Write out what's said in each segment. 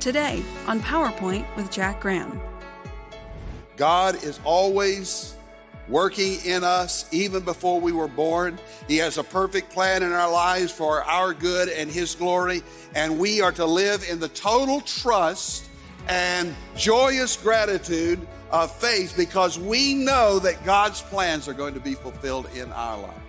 today on PowerPoint with Jack Graham. God is always working in us even before we were born. He has a perfect plan in our lives for our good and His glory, and we are to live in the total trust and joyous gratitude of faith because we know that God's plans are going to be fulfilled in our lives.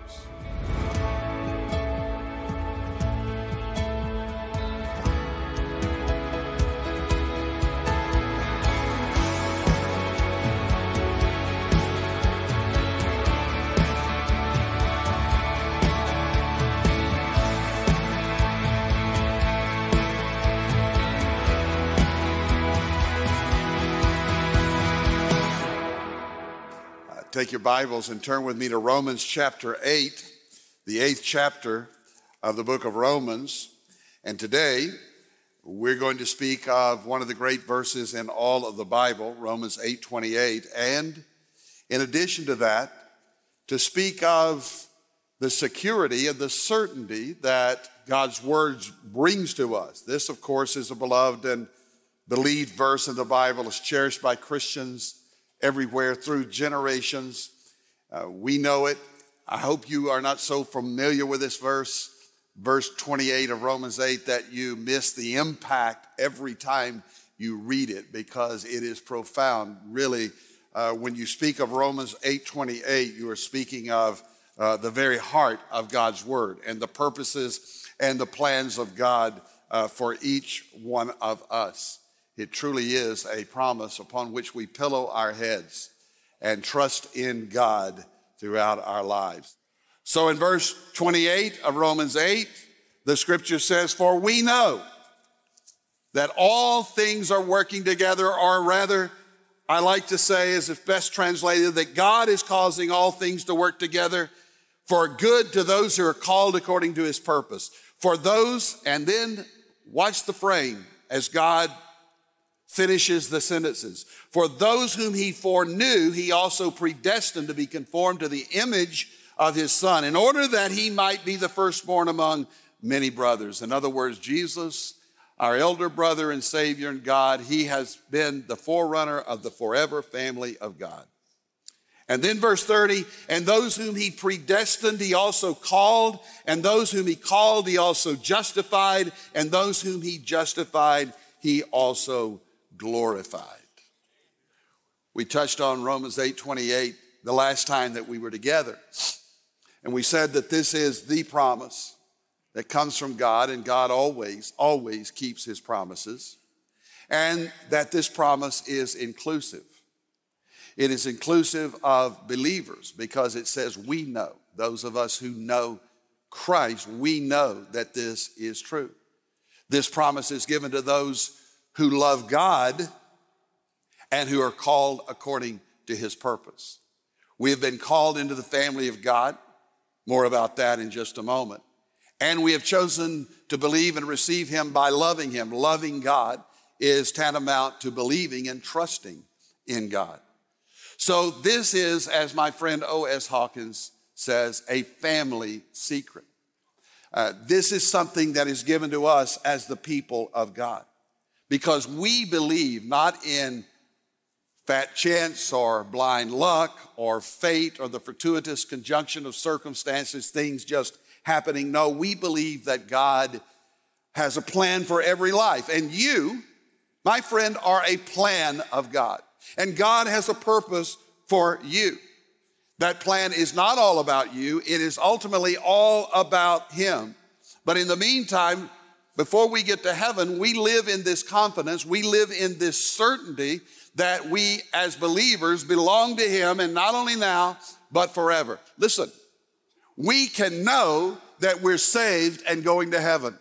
Take your Bibles and turn with me to Romans chapter 8, the 8th chapter of the book of Romans. And today, we're going to speak of one of the great verses in all of the Bible, Romans 8:28. And in addition to that, to speak of the security and the certainty that God's Word brings to us. This, of course, is a beloved and believed verse in the Bible. It's cherished by Christians everywhere through generations. We know it. I hope you are not so familiar with this verse 28 of Romans 8, that you miss the impact every time you read it because it is profound. Really, when you speak of Romans 8:28, you are speaking of the very heart of God's Word and the purposes and the plans of God for each one of us. It truly is a promise upon which we pillow our heads and trust in God throughout our lives. So in verse 28 of Romans 8, the scripture says, "For we know that all things are working together," or rather, I like to say, as it's best translated, that God is causing all things to work together for good to those who are called according to His purpose. For those, and then watch the frame as God finishes the sentences. "For those whom He foreknew, He also predestined to be conformed to the image of His Son, in order that He might be the firstborn among many brothers." In other words, Jesus, our elder brother and Savior in God, He has been the forerunner of the forever family of God. And then verse 30, "And those whom He predestined, He also called, and those whom He called, He also justified, and those whom He justified, He also glorified." We touched on Romans 8:28 the last time that we were together. And we said that this is the promise that comes from God, and God always keeps His promises. And that this promise is inclusive. It is inclusive of believers because it says we know, those of us who know Christ, we know that this is true. This promise is given to those who love God and who are called according to His purpose. We have been called into the family of God. More about that in just a moment. And we have chosen to believe and receive Him by loving Him. Loving God is tantamount to believing and trusting in God. So this is, as my friend O.S. Hawkins says, a family secret. This is something that is given to us as the people of God. Because we believe not in fat chance or blind luck or fate or the fortuitous conjunction of circumstances, things just happening. No, we believe that God has a plan for every life. And you, my friend, are a plan of God. And God has a purpose for you. That plan is not all about you. It is ultimately all about Him. But in the meantime, before we get to heaven, we live in this confidence, we live in this certainty that we as believers belong to Him, and not only now, but forever. Listen, we can know that we're saved and going to heaven.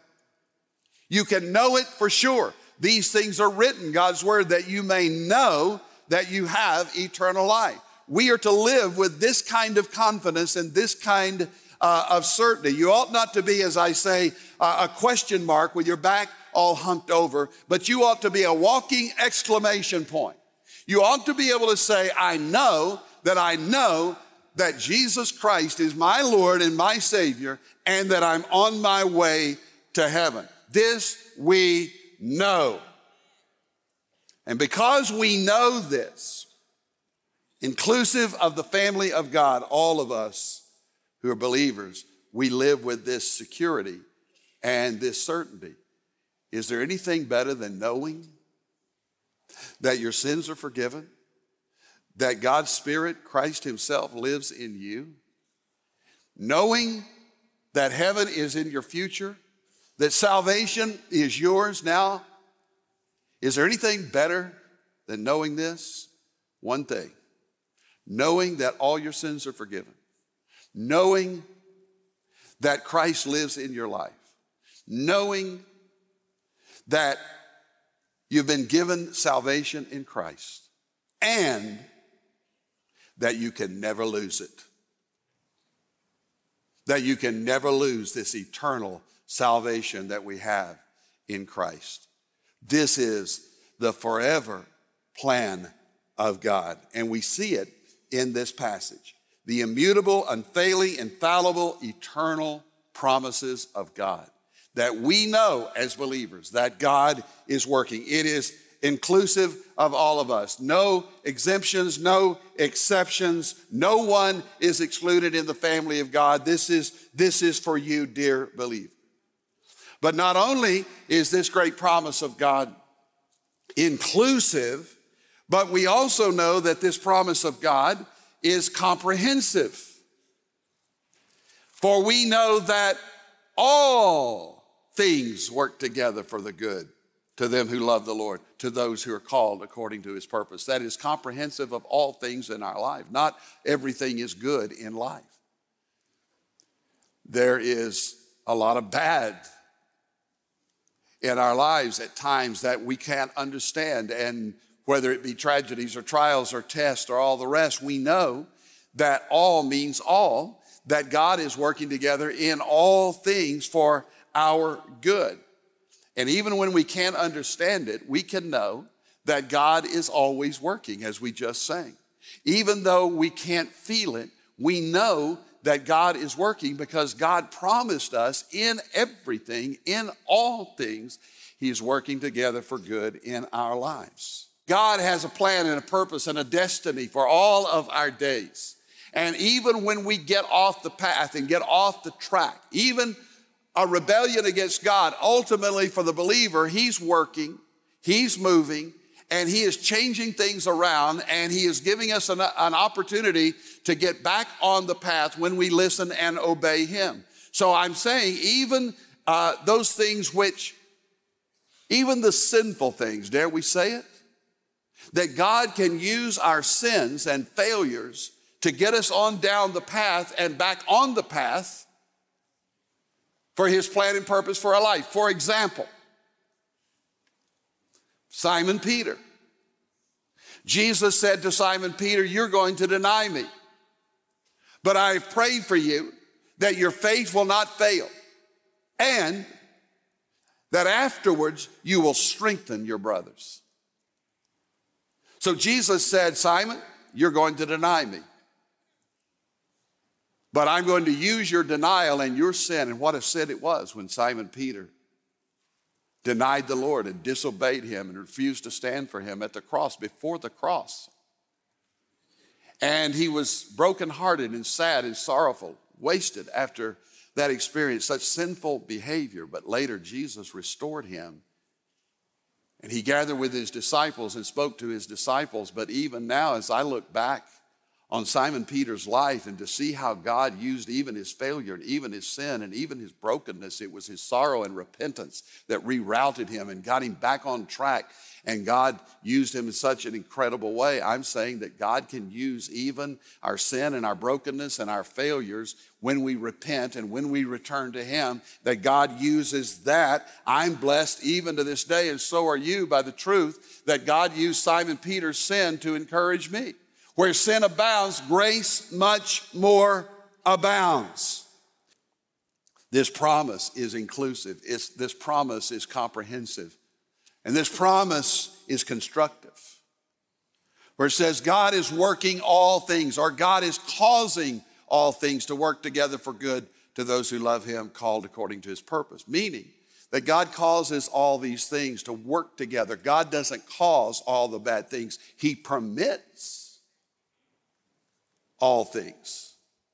You can know it for sure. These things are written, God's Word, that you may know that you have eternal life. We are to live with this kind of confidence and this kind of certainty. You ought not to be, as I say, a question mark with your back all humped over, but you ought to be a walking exclamation point. You ought to be able to say, I know that Jesus Christ is my Lord and my Savior, and that I'm on my way to heaven. This we know. And because we know this, inclusive of the family of God, all of us who are believers, we live with this security and this certainty. Is there anything better than knowing that your sins are forgiven, that God's Spirit, Christ himself, lives in you, knowing that heaven is in your future, that salvation is yours now? Is there anything better than knowing this? One thing, knowing that all your sins are forgiven, knowing that Christ lives in your life, knowing that you've been given salvation in Christ, and that you can never lose it. That you can never lose this eternal salvation that we have in Christ. This is the forever plan of God, and we see it in this passage. The immutable, unfailing, infallible, eternal promises of God that we know as believers that God is working. It is inclusive of all of us. No exemptions, no exceptions. No one is excluded in the family of God. This is for you, dear believer. But not only is this great promise of God inclusive, but we also know that this promise of God is comprehensive. For we know that all things work together for the good to them who love the Lord, to those who are called according to his purpose. That is comprehensive of all things in our life. Not everything is good in life. There is a lot of bad in our lives at times that we can't understand, and whether it be tragedies or trials or tests or all the rest, we know that all means all, that God is working together in all things for our good. And even when we can't understand it, we can know that God is always working, as we just sang. Even though we can't feel it, we know that God is working because God promised us in everything, in all things, he is working together for good in our lives. God has a plan and a purpose and a destiny for all of our days. And even when we get off the path and get off the track, even a rebellion against God, ultimately for the believer, he's working, he's moving, and he is changing things around, and he is giving us an opportunity to get back on the path when we listen and obey him. So I'm saying even those things which, even the sinful things, dare we say it? That God can use our sins and failures to get us on down the path and back on the path for his plan and purpose for our life. For example, Simon Peter. Jesus said to Simon Peter, you're going to deny me, but I've prayed for you that your faith will not fail, and that afterwards you will strengthen your brothers. So Jesus said, Simon, you're going to deny me, but I'm going to use your denial and your sin. And what a sin it was when Simon Peter denied the Lord and disobeyed him and refused to stand for him at the cross, before the cross. And he was brokenhearted and sad and sorrowful, wasted after that experience, such sinful behavior. But later Jesus restored him, and he gathered with his disciples and spoke to his disciples. But even now, as I look back on Simon Peter's life and to see how God used even his failure and even his sin and even his brokenness, it was his sorrow and repentance that rerouted him and got him back on track, and God used him in such an incredible way. I'm saying that God can use even our sin and our brokenness and our failures when we repent and when we return to him, that God uses that. I'm blessed even to this day, and so are you, by the truth that God used Simon Peter's sin to encourage me. Where sin abounds, grace much more abounds. This promise is inclusive. This promise is comprehensive. And this promise is constructive. Where it says God is working all things, or God is causing all things to work together for good to those who love him, called according to his purpose. Meaning that God causes all these things to work together. God doesn't cause all the bad things. He permits all things.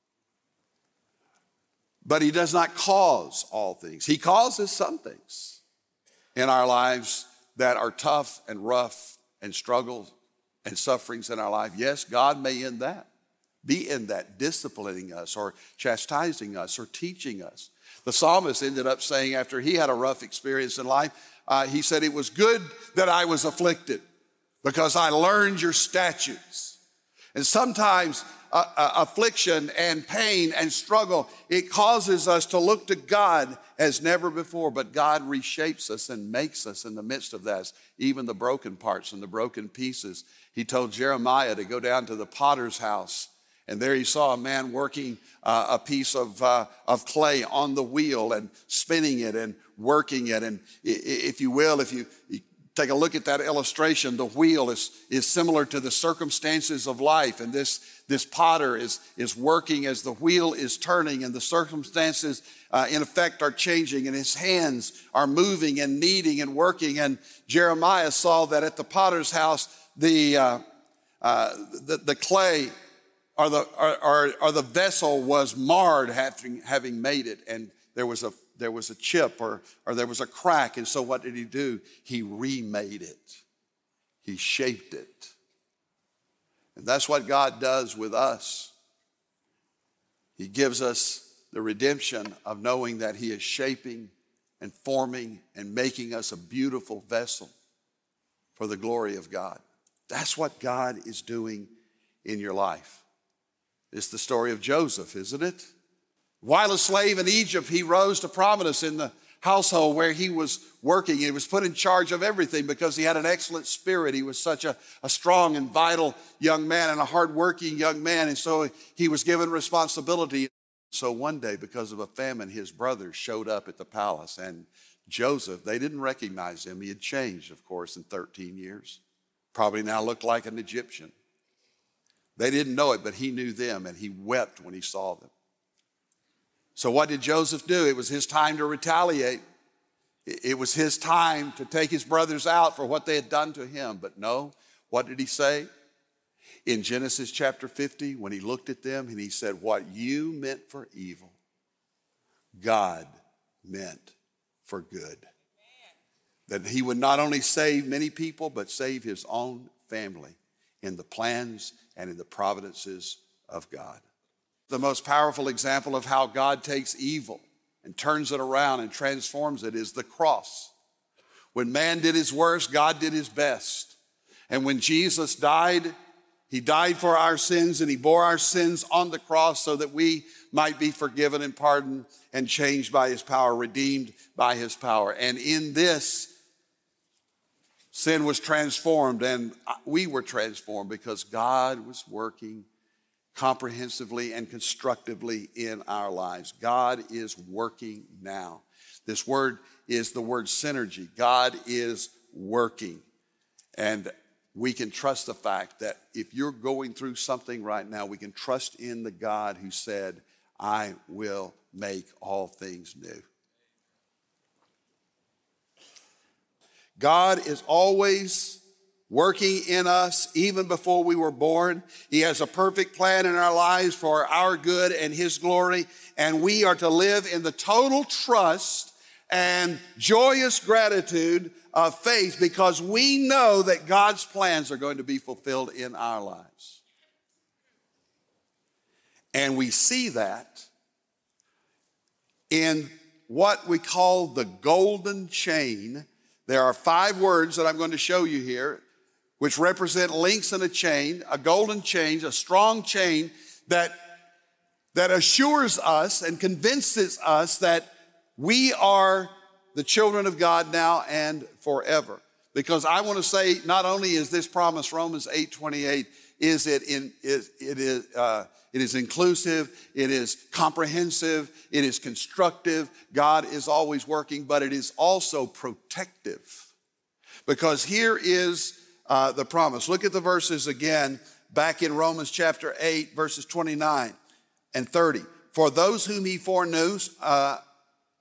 But he does not cause all things. He causes some things in our lives that are tough and rough and struggles and sufferings in our life. Yes, God may be in that, disciplining us or chastising us or teaching us. The psalmist ended up saying after he had a rough experience in life, he said, "It was good that I was afflicted because I learned your statutes." And sometimes affliction and pain and struggle, it causes us to look to God as never before, but God reshapes us and makes us in the midst of that, even the broken parts and the broken pieces. He told Jeremiah to go down to the potter's house, and there he saw a man working a piece of clay on the wheel and spinning it and working it. And if you take a look at that illustration, the wheel is similar to the circumstances of life. And this potter is working as the wheel is turning, and the circumstances in effect are changing, and his hands are moving and kneading and working. And Jeremiah saw that at the potter's house, the clay or the vessel was marred having made it, and there was a chip or there was a crack. And so what did he do? He remade it. He shaped it. And that's what God does with us. He gives us the redemption of knowing that he is shaping and forming and making us a beautiful vessel for the glory of God. That's what God is doing in your life. It's the story of Joseph, isn't it? While a slave in Egypt, he rose to prominence in the household where he was working. He was put in charge of everything because he had an excellent spirit. He was such a strong and vital young man and a hardworking young man. And so he was given responsibility. So one day, because of a famine, his brothers showed up at the palace. And Joseph, they didn't recognize him. He had changed, of course, in 13 years. Probably now looked like an Egyptian. They didn't know it, but he knew them, and he wept when he saw them. So what did Joseph do? It was his time to retaliate. It was his time to take his brothers out for what they had done to him. But no, what did he say? In Genesis chapter 50, when he looked at them and he said, "What you meant for evil, God meant for good." That he would not only save many people, but save his own family in the plans and in the providences of God. The most powerful example of how God takes evil and turns it around and transforms it is the cross. When man did his worst, God did his best. And when Jesus died, he died for our sins, and he bore our sins on the cross so that we might be forgiven and pardoned and changed by his power, redeemed by his power. And in this, sin was transformed, and we were transformed because God was working comprehensively and constructively in our lives. God is working now. This word is the word synergy. God is working. And we can trust the fact that if you're going through something right now, we can trust in the God who said, "I will make all things new." God is always working in us even before we were born. He has a perfect plan in our lives for our good and his glory, and we are to live in the total trust and joyous gratitude of faith because we know that God's plans are going to be fulfilled in our lives. And we see that in what we call the golden chain. There are 5 words that I'm going to show you here, which represent links in a chain, a golden chain, a strong chain that assures us and convinces us that we are the children of God now and forever. Because I want to say, not only is this promise, Romans 8:28, it is inclusive, it is comprehensive, it is constructive. God is always working, but it is also protective. Because here is the promise. Look at the verses again back in Romans chapter 8, verses 29 and 30. For those whom he foreknew,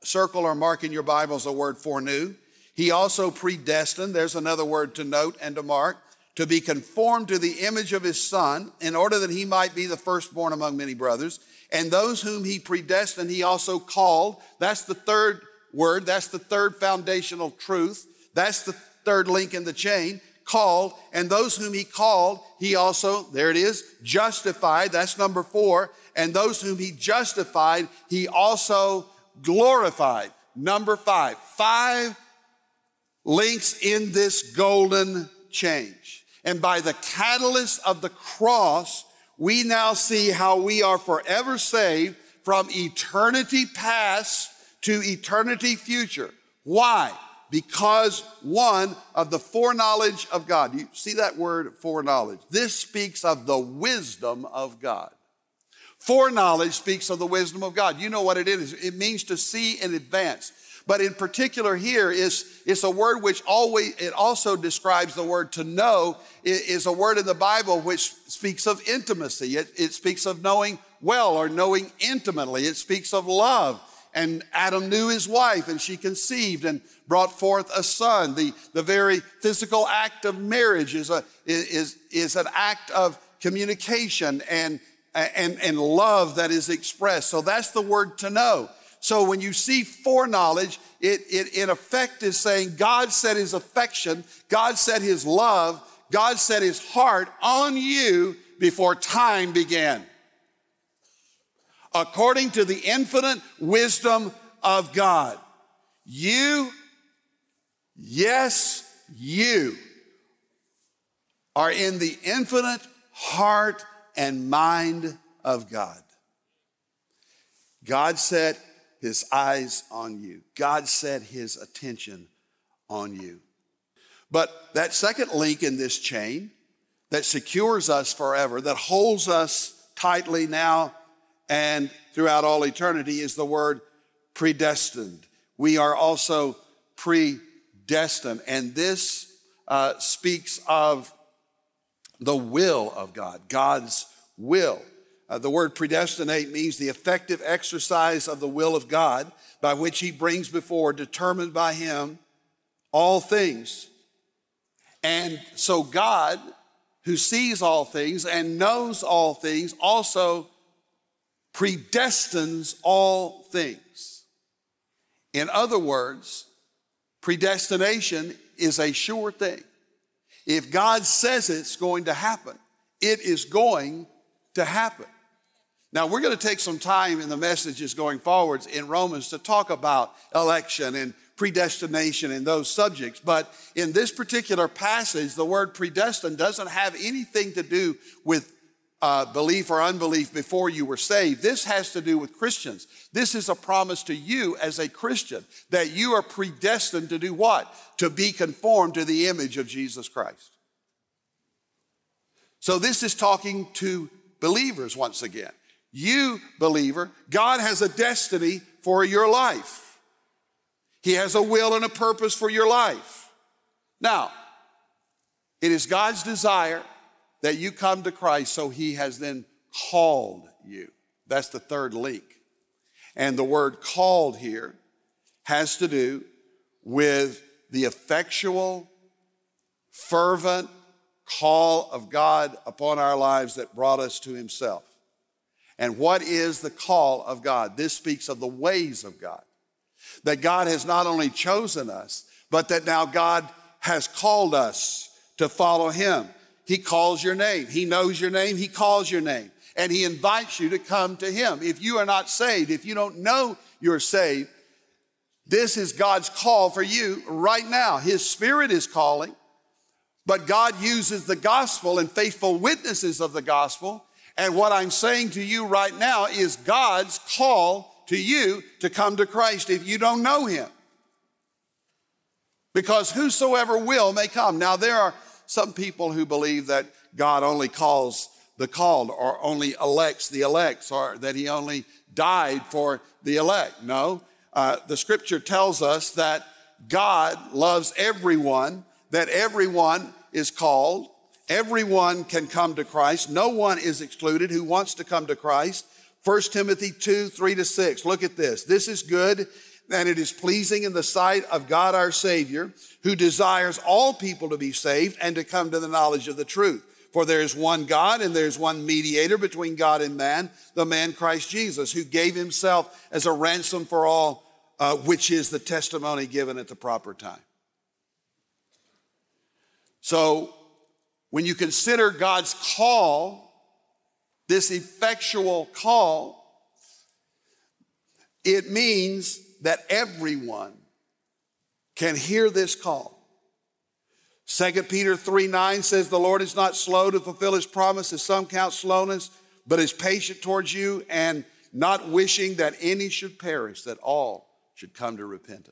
circle or mark in your Bibles the word foreknew. He also predestined, there's another word to note and to mark, to be conformed to the image of his Son, in order that he might be the firstborn among many brothers. And those whom he predestined, he also called. That's the third word. That's the third foundational truth. That's the third link in the chain. Called. And those whom he called, he also, there it is, justified. That's number 4. And those whom he justified, he also glorified. Number 5. 5 links in this golden change. And by the catalyst of the cross, we now see how we are forever saved from eternity past to eternity future. Why? Because one of the foreknowledge of God. You see that word, foreknowledge? This speaks of the wisdom of God. Foreknowledge speaks of the wisdom of God. You know what it is. It means to see in advance. But in particular here it's a word which it also describes the word to know. It is a word in the Bible which speaks of intimacy. It speaks of knowing well or knowing intimately. It speaks of love. And Adam knew his wife, and she conceived and brought forth a son. The very physical act of marriage is an act of communication and love that is expressed. So that's the word to know. So when you see foreknowledge, it in effect is saying God set his affection, God set his love, God set his heart on you before time began. According to the infinite wisdom of God, you are in the infinite heart and mind of God. God set his eyes on you. God set his attention on you. But that second link in this chain that secures us forever, that holds us tightly now and throughout all eternity, is the word predestined. We are also predestined. And this speaks of the will of God, God's will. The word predestinate means the effective exercise of the will of God by which he brings before, determined by him, all things. And so God, who sees all things and knows all things, also predestines all things. In other words, predestination is a sure thing. If God says it's going to happen, it is going to happen. Now, we're going to take some time in the messages going forwards in Romans to talk about election and predestination and those subjects. But in this particular passage, the word predestined doesn't have anything to do with belief or unbelief before you were saved. This has to do with Christians. This is a promise to you as a Christian that you are predestined to do what? To be conformed to the image of Jesus Christ. So this is talking to believers once again. You, believer, God has a destiny for your life. He has a will and a purpose for your life. Now, it is God's desire that you come to Christ, so he has then called you. That's the third link. And the word called here has to do with the effectual, fervent call of God upon our lives that brought us to himself. And what is the call of God? This speaks of the ways of God. That God has not only chosen us, but that now God has called us to follow him. He calls your name. He knows your name. He calls your name. And he invites you to come to him. If you are not saved, if you don't know you're saved, this is God's call for you right now. His Spirit is calling, but God uses the gospel and faithful witnesses of the gospel. And what I'm saying to you right now is God's call to you to come to Christ if you don't know him. Because whosoever will may come. Now, there are some people who believe that God only calls the called or only elects the elects or that he only died for the elect. No, the scripture tells us that God loves everyone, that everyone is called. Everyone can come to Christ. No one is excluded who wants to come to Christ. 1 Timothy 2, 3-6. Look at this. This is good. and it is pleasing in the sight of God our Savior, who desires all people to be saved and to come to the knowledge of the truth. For there is one God and there is one mediator between God and man, the man Christ Jesus, who gave himself as a ransom for all, which is the testimony given at the proper time. So when you consider God's call, this effectual call, it means that everyone can hear this call. 2 Peter 3:9 says, the Lord is not slow to fulfill his promise, as some count slowness, but is patient towards you, and not wishing that any should perish, that all should come to repentance.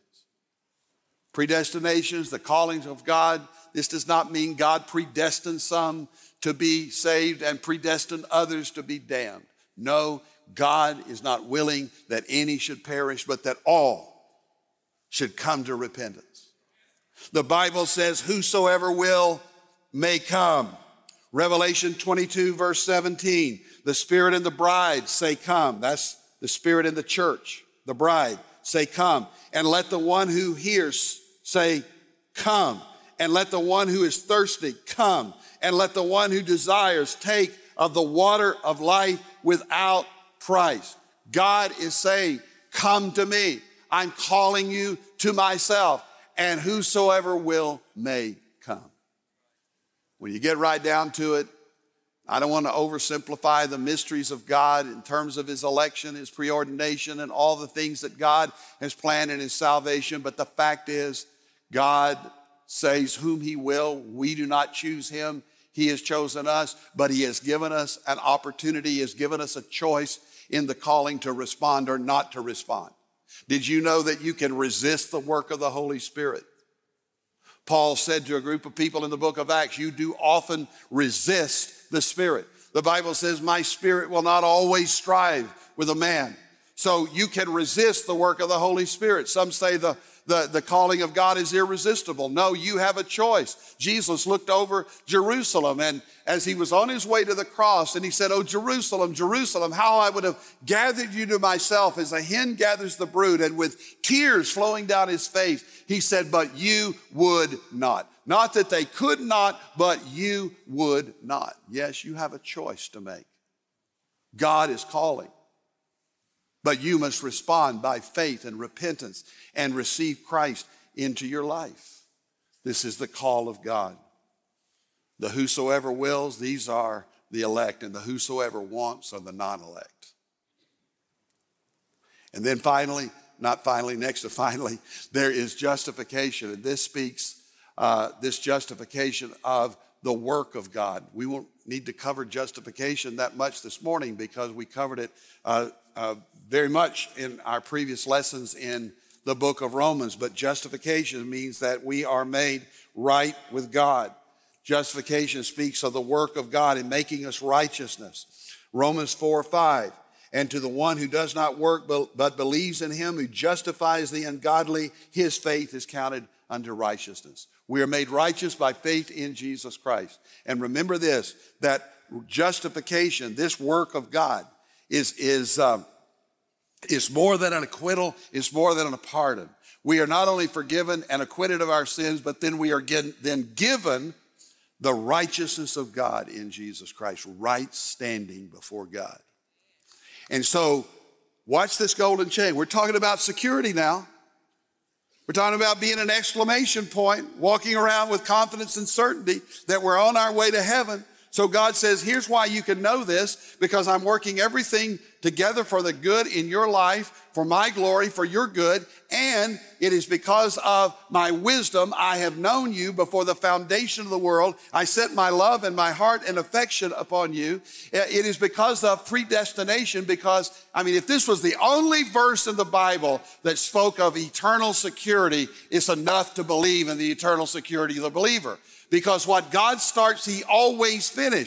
Predestinations, the callings of God, this does not mean God predestined some to be saved and predestined others to be damned. No, God is not willing that any should perish, but that all should come to repentance. The Bible says, whosoever will may come. Revelation 22, verse 17, the Spirit and the bride say come. That's the Spirit and the church, the bride, say come. And let the one who hears say come. And let the one who is thirsty come. And let the one who desires take of the water of life without price. God is saying, come to me. I'm calling you to myself, and whosoever will may come. When you get right down to it, I don't want to oversimplify the mysteries of God in terms of his election, his preordination, and all the things that God has planned in his salvation. But the fact is, God says whom he will. We do not choose him. He has chosen us, but he has given us an opportunity. He has given us a choice in the calling to respond or not to respond. Did you know that you can resist the work of the Holy Spirit? Paul said to a group of people in the book of Acts, you do often resist the Spirit. The Bible says, my spirit will not always strive with a man. So you can resist the work of the Holy Spirit. Some say the calling of God is irresistible. No, you have a choice. Jesus looked over Jerusalem, and as he was on his way to the cross, and he said, oh, Jerusalem, Jerusalem, how I would have gathered you to myself as a hen gathers the brood. And with tears flowing down his face, he said, but you would not. Not that they could not, but you would not. Yes, you have a choice to make. God is calling. But you must respond by faith and repentance and receive Christ into your life. This is the call of God. The whosoever wills, these are the elect, and the whosoever wants are the non-elect. And then finally, next to finally, there is justification. And this speaks, this justification of the work of God. We won't need to cover justification that much this morning because we covered it very much in our previous lessons in the book of Romans. But justification means that we are made right with God. Justification speaks of the work of God in making us righteousness. Romans 4:5, and to the one who does not work but believes in him who justifies the ungodly, his faith is counted unto righteousness. We are made righteous by faith in Jesus Christ. And remember this, that justification, this work of God, is more than an acquittal, it's more than a pardon. We are not only forgiven and acquitted of our sins, but then we are given the righteousness of God in Jesus Christ, right standing before God. And so, watch this golden chain. We're talking about security now. We're talking about being an exclamation point, walking around with confidence and certainty that we're on our way to heaven. So God says, here's why you can know this, because I'm working everything together for the good in your life, for my glory, for your good, and it is because of my wisdom I have known you before the foundation of the world. I set my love and my heart and affection upon you. It is because of predestination, because, if this was the only verse in the Bible that spoke of eternal security, it's enough to believe in the eternal security of the believer. Because what God starts, he always finishes.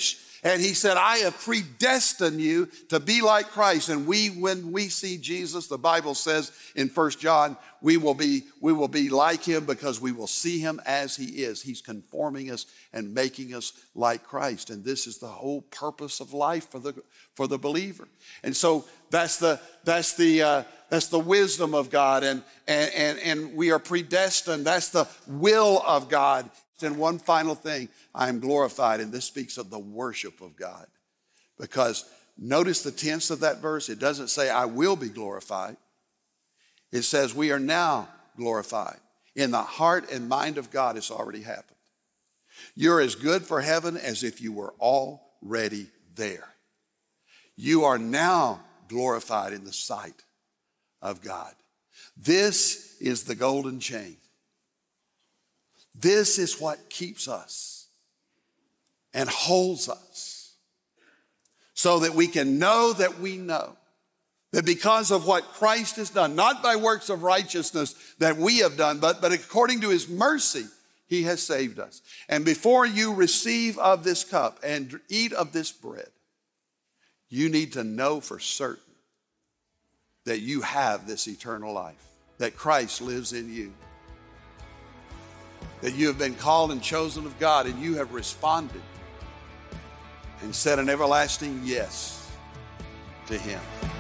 And he said, I have predestined you to be like Christ. And when we see Jesus, the Bible says in 1 John, we will be like him because we will see him as he is. He's conforming us and making us like Christ. And this is the whole purpose of life for the believer. And so that's the wisdom of God. And we are predestined. That's the will of God. And one final thing, I am glorified, and this speaks of the worship of God. Because notice the tense of that verse. It doesn't say, I will be glorified. It says, we are now glorified. In the heart and mind of God, it's already happened. You're as good for heaven as if you were already there. You are now glorified in the sight of God. This is the golden chain. This is what keeps us and holds us so that we can know that we know that because of what Christ has done, not by works of righteousness that we have done, but according to his mercy, he has saved us. And before you receive of this cup and eat of this bread, you need to know for certain that you have this eternal life, that Christ lives in you, that you have been called and chosen of God, and you have responded and said an everlasting yes to him.